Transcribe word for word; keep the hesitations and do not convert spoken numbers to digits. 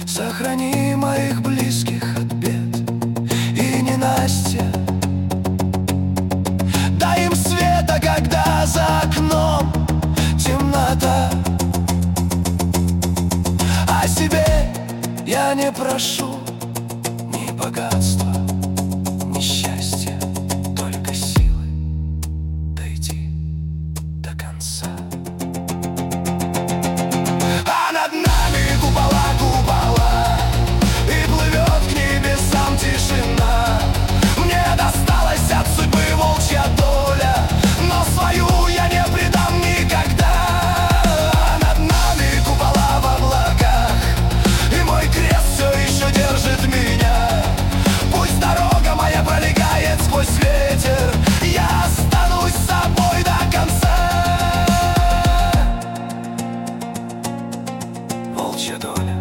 Сохрани моих близких от бед и ненастья. Дай им света, когда за окном темнота. О себе я не прошу ни богатства, ни счастья, только силы дойти до конца. А над нами купола, купола, и плывет к небесам тишина. Мне досталась от судьбы волчья доля, но свою я не предам никогда. А над нами купола в облаках, и мой крест все еще держит меня. Пусть дорога моя пролегает сквозь ветер, я останусь с собой до конца. Волчья доля.